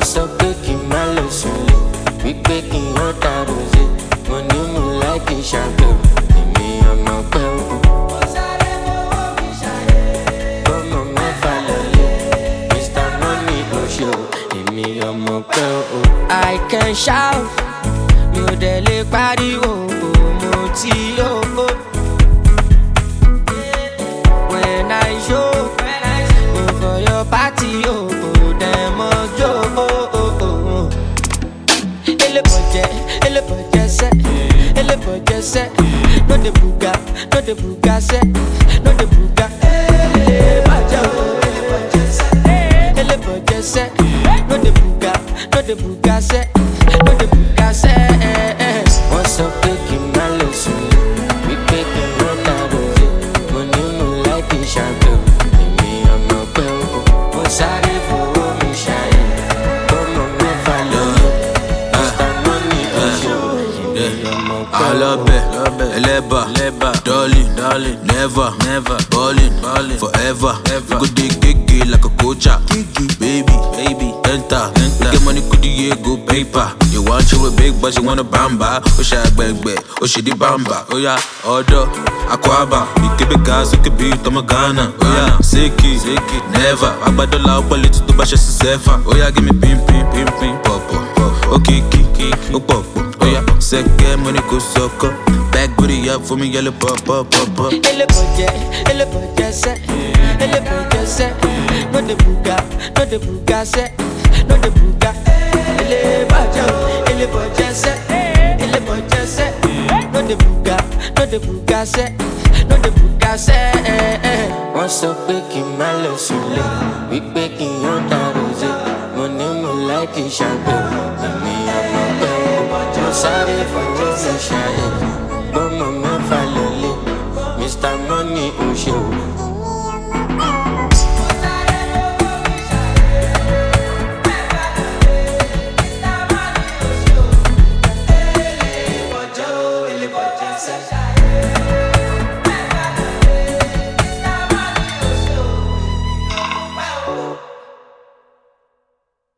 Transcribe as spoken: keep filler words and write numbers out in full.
sọ pé kí n má lọ sùnlé, wípé kí n yán ta rosé. Mo ní mo láìkí ṣàgbẹ̀, èmi ọmọ pẹ́ o. Bọ́mọ mẹ́fà lọlé, mister Money ò ṣe o, èmi ọmọ pẹ́ o. I can shout, mi ò dẹ̀ lè pariwo, mo ti yó o. When I show, go for your party, oh, oh, them all joke, oh, oh, oh. Ele boje, ele boje se, ele boje se. No de buga, no de buga se, no de buga. Ele boje, oh, ele boje se, ele boje se. No de buga, no de buga se, no de buga se. Wọ́n sọ pé kí n má lọ sùnlé, wípé kí n má ta rosé. Mo ní mo láìkí ṣàgbẹ̀, èmi ọmọ pẹ́ o. Mo sáré fowó mi ṣayé, bọ́mọ mẹ́fà lọ́lé, mister Money ò ṣe o, èmi ọmọ pẹ́ o. Alọ́bẹ̀, ẹlẹ́bà, darling, never, ballin', forever. You go dey gege like a coacher, baby, enter. You get money, could you go paper? You want you a big, but you wanna bamba. O ṣe agbẹ̀gbẹ̀, o ṣe di bamba. Oya, ọ̀dọ̀, Akwaba, ìkébé gas, ó kébé tọmọ Ghana. Oya, Seki, never. Agbádọ́là ó pọ̀lẹ̀ tí tó bá ṣe sí sẹ́fà. Oya, give me pin, pin, pin, pin, pọ̀pọ̀. Ó kìkì, ó pọ̀pọ̀. Oya, sẹ́kẹ̀ money kò sọ̀kọ̀. Back booty up for me, yellow pop, pop, pop, pop. Ele boje, ele boje se, ele boje se. No de buga, no de buga se, no de buga. Ele boje, ele boje se, ele boje se. No de buga, no de buga se, no de buga se. Wọ́n sọ pé kí n má lọ sùnlé, wípé kí n yán ta rosé. Mo ní mo láìkí ṣàgbẹ̀, èmi ọmọ pẹ́ o. Mo sáré fowó mi ṣayé, bọ́mọ mẹ́fà lọlé, mister Money ò ṣe o.